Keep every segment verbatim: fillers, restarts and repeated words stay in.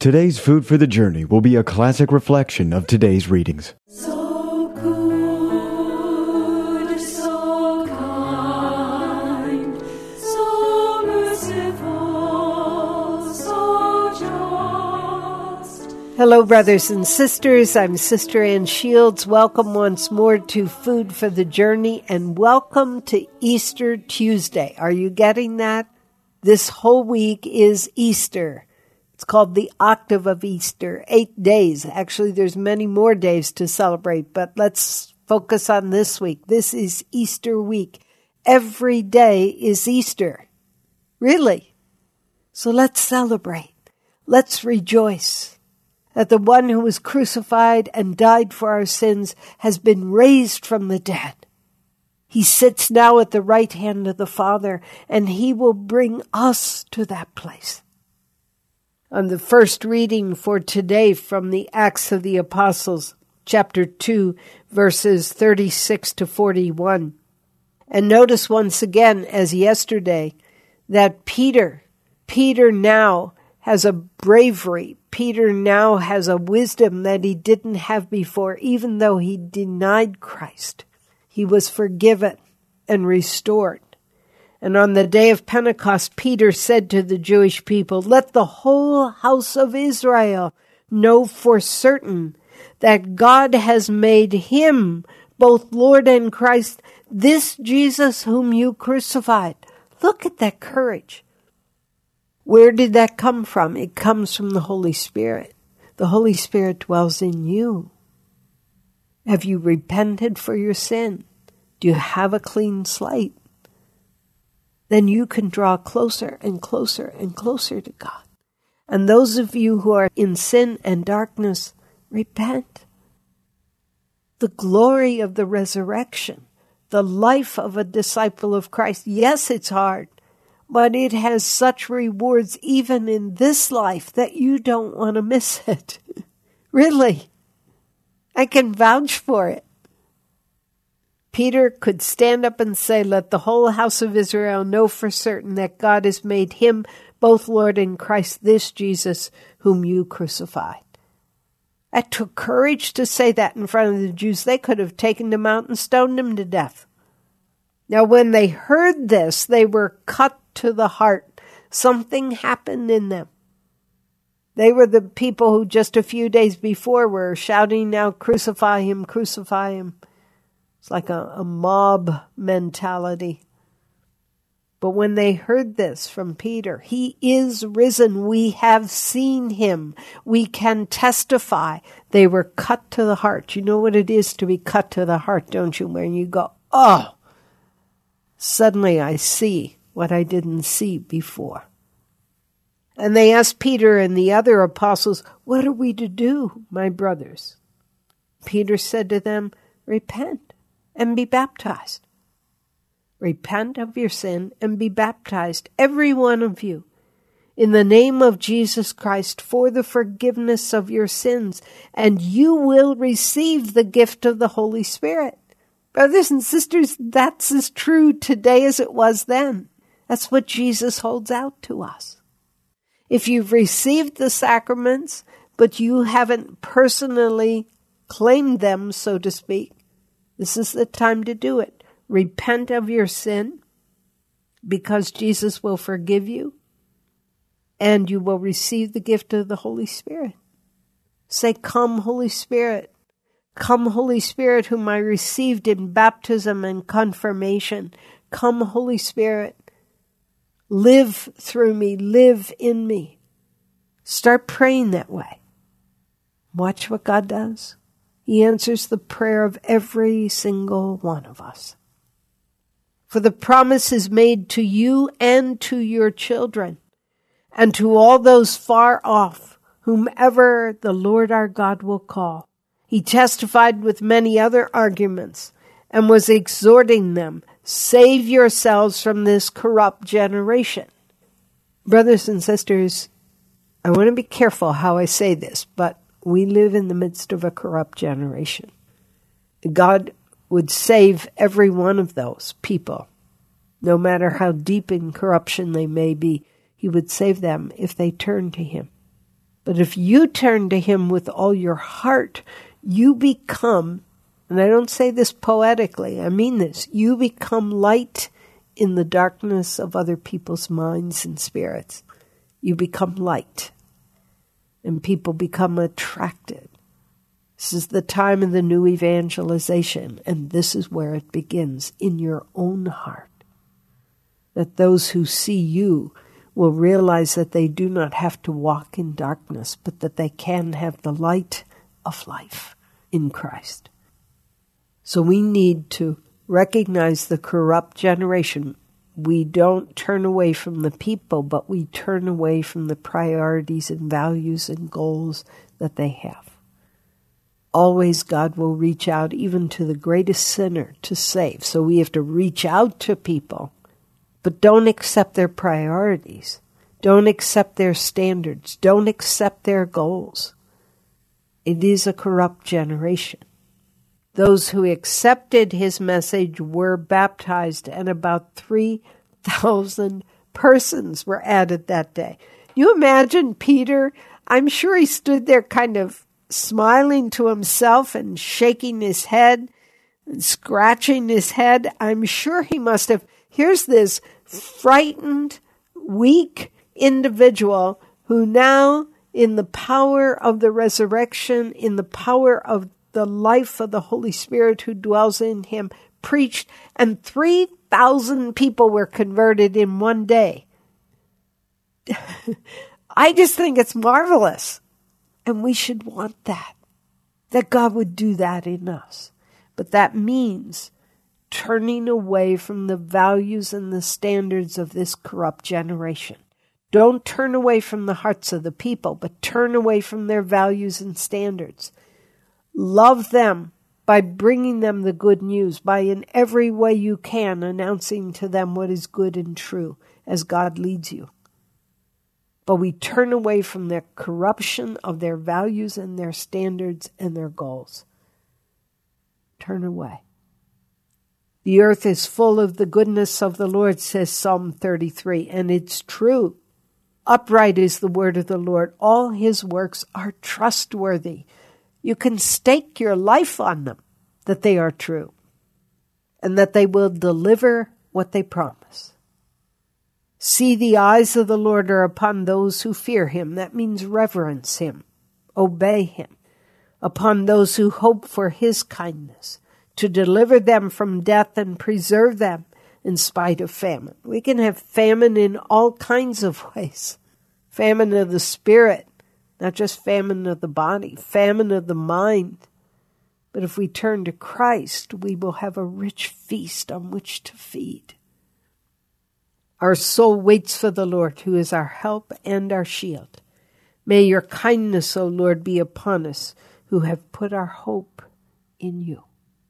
Today's Food for the Journey will be a classic reflection of today's readings. So good, so kind, so merciful, so just. Hello, brothers and sisters. I'm Sister Ann Shields. Welcome once more to Food for the Journey, and welcome to Easter Tuesday. Are you getting that? This whole week is Easter. It's called the Octave of Easter, eight days. Actually, there's many more days to celebrate, but let's focus on this week. This is Easter week. Every day is Easter. Really? So let's celebrate. Let's rejoice that the one who was crucified and died for our sins has been raised from the dead. He sits now at the right hand of the Father, and he will bring us to that place. On the first reading for today from the Acts of the Apostles, chapter two, verses thirty-six to forty-one. And notice once again, as yesterday, that Peter, Peter now has a bravery. Peter now has a wisdom that he didn't have before, even though he denied Christ. He was forgiven and restored. And on the day of Pentecost, Peter said to the Jewish people, "Let the whole house of Israel know for certain that God has made him both Lord and Christ, this Jesus whom you crucified." Look at that courage. Where did that come from? It comes from the Holy Spirit. The Holy Spirit dwells in you. Have you repented for your sin? Do you have a clean slate? Then you can draw closer and closer and closer to God. And those of you who are in sin and darkness, repent. The glory of the resurrection, the life of a disciple of Christ, yes, it's hard, but it has such rewards even in this life that you don't want to miss it. Really. I can vouch for it. Peter could stand up and say, "Let the whole house of Israel know for certain that God has made him both Lord and Christ, this Jesus whom you crucified." That took courage to say that in front of the Jews. They could have taken him out and stoned him to death. Now, when they heard this, they were cut to the heart. Something happened in them. They were the people who just a few days before were shouting out, "Crucify him, crucify him." It's like a, a mob mentality. But when they heard this from Peter, "He is risen. We have seen him. We can testify." They were cut to the heart. You know what it is to be cut to the heart, don't you? When you go, "Oh, suddenly I see what I didn't see before." And they asked Peter and the other apostles, "What are we to do, my brothers?" Peter said to them, "Repent and be baptized." Repent of your sin and be baptized, every one of you, in the name of Jesus Christ for the forgiveness of your sins, and you will receive the gift of the Holy Spirit. Brothers and sisters, that's as true today as it was then. That's what Jesus holds out to us. If you've received the sacraments, but you haven't personally claimed them, so to speak, this is the time to do it. Repent of your sin, because Jesus will forgive you, and you will receive the gift of the Holy Spirit. Say, "Come, Holy Spirit. Come, Holy Spirit, whom I received in baptism and confirmation. Come, Holy Spirit. Live through me. Live in me." Start praying that way. Watch what God does. He answers the prayer of every single one of us. For the promise is made to you and to your children, and to all those far off, whomever the Lord our God will call. He testified with many other arguments, and was exhorting them, "Save yourselves from this corrupt generation." Brothers and sisters, I want to be careful how I say this, but we live in the midst of a corrupt generation. God would save every one of those people, no matter how deep in corruption they may be. He would save them if they turn to him. But if you turn to him with all your heart, you become, and I don't say this poetically, I mean this, you become light in the darkness of other people's minds and spirits. You become light, and people become attracted. This is the time of the new evangelization, and this is where it begins, in your own heart. That those who see you will realize that they do not have to walk in darkness, but that they can have the light of life in Christ. So we need to recognize the corrupt generation. We don't turn away from the people, but we turn away from the priorities and values and goals that they have. Always God will reach out even to the greatest sinner to save. So we have to reach out to people, but don't accept their priorities. Don't accept their standards. Don't accept their goals. It is a corrupt generation. Those who accepted his message were baptized, and about three thousand persons were added that day. You imagine Peter? I'm sure he stood there kind of smiling to himself and shaking his head and scratching his head. I'm sure he must have. Here's this frightened, weak individual who now, in the power of the resurrection, in the power of the life of the Holy Spirit who dwells in him, preached, and three thousand people were converted in one day. I just think it's marvelous. And we should want that, that God would do that in us. But that means turning away from the values and the standards of this corrupt generation. Don't turn away from the hearts of the people, but turn away from their values and standards. Love them by bringing them the good news, by in every way you can announcing to them what is good and true as God leads you. But we turn away from their corruption of their values and their standards and their goals. Turn away. The earth is full of the goodness of the Lord, says Psalm thirty-three, and it's true. Upright is the word of the Lord. All his works are trustworthy. You can stake your life on them, that they are true, and that they will deliver what they promise. See, the eyes of the Lord are upon those who fear him. That means reverence him, obey him, upon those who hope for his kindness, to deliver them from death and preserve them in spite of famine. We can have famine in all kinds of ways. Famine of the spirit, not just famine of the body, famine of the mind. But if we turn to Christ, we will have a rich feast on which to feed. Our soul waits for the Lord, who is our help and our shield. May your kindness, O Lord, be upon us, who have put our hope in you.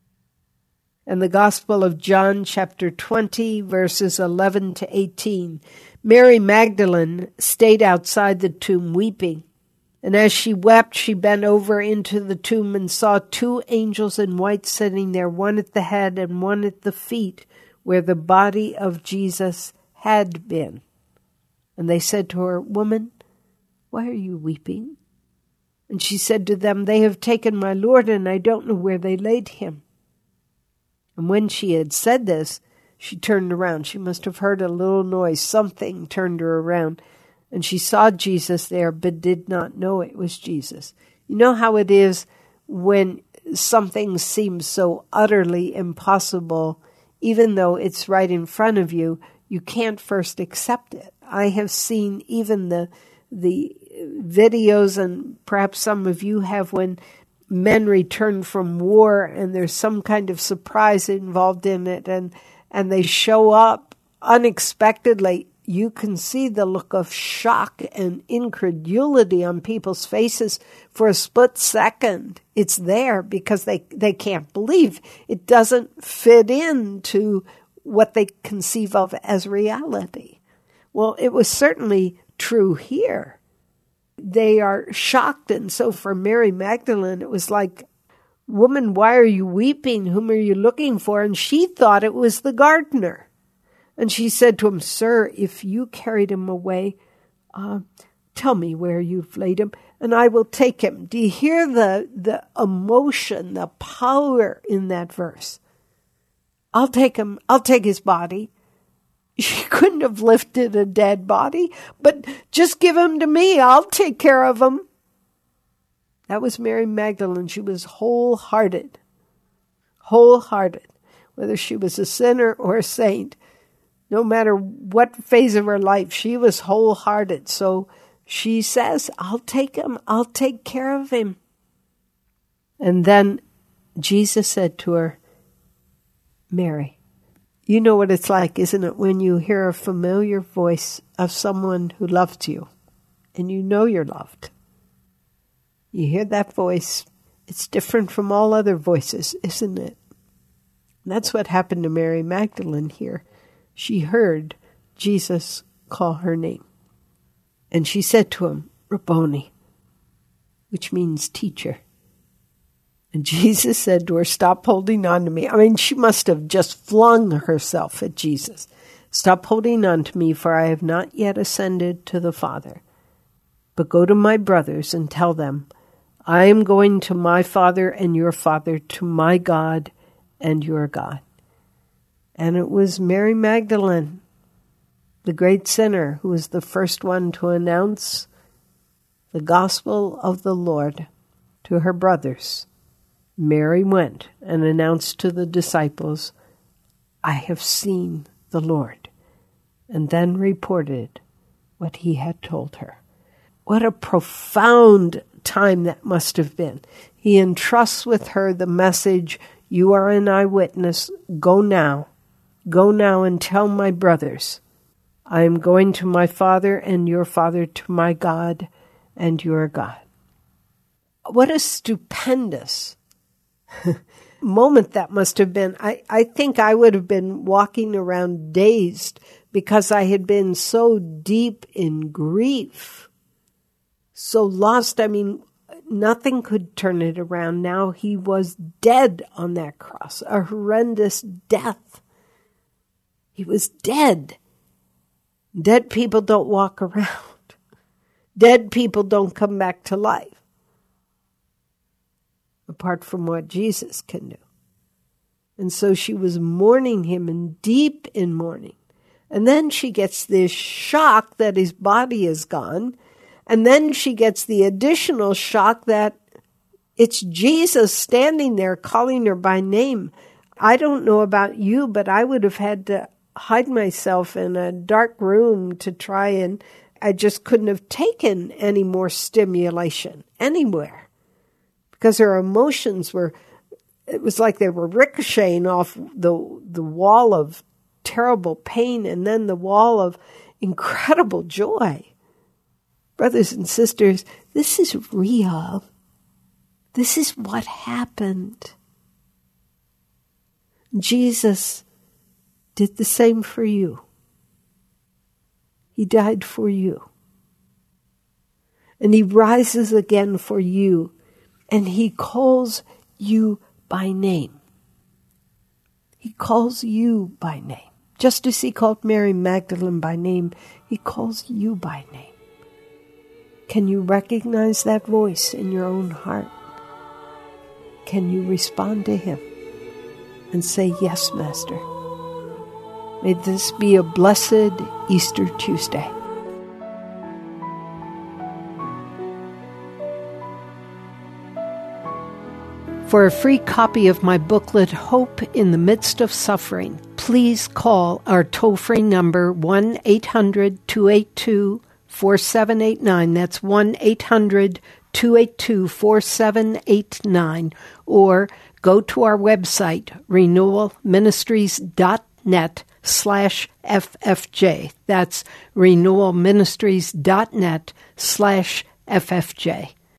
And the Gospel of John, chapter twenty, verses eleven to eighteen. Mary Magdalene stayed outside the tomb weeping. And as she wept, she bent over into the tomb and saw two angels in white sitting there, one at the head and one at the feet, where the body of Jesus had been. And they said to her, "Woman, why are you weeping?" And she said to them, "They have taken my Lord, and I don't know where they laid him." And when she had said this, she turned around. She must have heard a little noise. Something turned her around. And she saw Jesus there, but did not know it was Jesus. You know how it is when something seems so utterly impossible, even though it's right in front of you, you can't first accept it. I have seen even the the videos, and perhaps some of you have, when men return from war and there's some kind of surprise involved in it, and, and they show up unexpectedly. You can see the look of shock and incredulity on people's faces for a split second. It's there because they, they can't believe. It doesn't fit into what they conceive of as reality. Well, it was certainly true here. They are shocked, and so for Mary Magdalene, it was like, "Woman, why are you weeping? Whom are you looking for?" And she thought it was the gardener. And she said to him, "Sir, if you carried him away, uh, tell me where you've laid him." and I will take him. Do you hear the, the emotion, the power in that verse? I'll take him. I'll take his body. She couldn't have lifted a dead body, but just give him to me. I'll take care of him. That was Mary Magdalene. She was wholehearted. Wholehearted. Whether she was a sinner or a saint, no matter what phase of her life, she was wholehearted. So she says, I'll take him. I'll take care of him. And then Jesus said to her, Mary. You know what it's like, isn't it, when you hear a familiar voice of someone who loved you and you know you're loved. You hear that voice. It's different from all other voices, isn't it? That's what happened to Mary Magdalene here. She heard Jesus call her name. And she said to him, Rabboni, which means teacher. And Jesus said to her, stop holding on to me. I mean, she must have just flung herself at Jesus. Stop holding on to me, for I have not yet ascended to the Father. But go to my brothers and tell them, I am going to my Father and your Father, to my God and your God. And it was Mary Magdalene, the great sinner, who was the first one to announce the gospel of the Lord to her brothers. Mary went and announced to the disciples, I have seen the Lord, and then reported what he had told her. What a profound time that must have been. He entrusts with her the message, you are an eyewitness, go now. Go now and tell my brothers, I am going to my Father and your Father, to my God and your God. What a stupendous moment that must have been. I, I think I would have been walking around dazed because I had been so deep in grief, so lost. I mean, nothing could turn it around. Now he was dead on that cross, a horrendous death. He was dead. Dead people don't walk around. Dead people don't come back to life, apart from what Jesus can do. And so she was mourning him and deep in mourning. And then she gets this shock that his body is gone. And then she gets the additional shock that it's Jesus standing there calling her by name. I don't know about you, but I would have had to hide myself in a dark room to try, and I just couldn't have taken any more stimulation anywhere because her emotions were, it was like they were ricocheting off the the wall of terrible pain and then the wall of incredible joy. Brothers and sisters, this is real. This is what happened. Jesus did the same for you. He died for you. And he rises again for you. And he calls you by name. He calls you by name. Just as he called Mary Magdalene by name, he calls you by name. Can you recognize that voice in your own heart? Can you respond to him and say, yes, Master? May this be a blessed Easter Tuesday. For a free copy of my booklet, Hope in the Midst of Suffering, please call our toll-free number one eight hundred two eight two four seven eight nine. That's one eight hundred two eight two four seven eight nine. Or go to our website, renewal ministries dot net slash F F J. That's renewal ministries dot net slash F F J.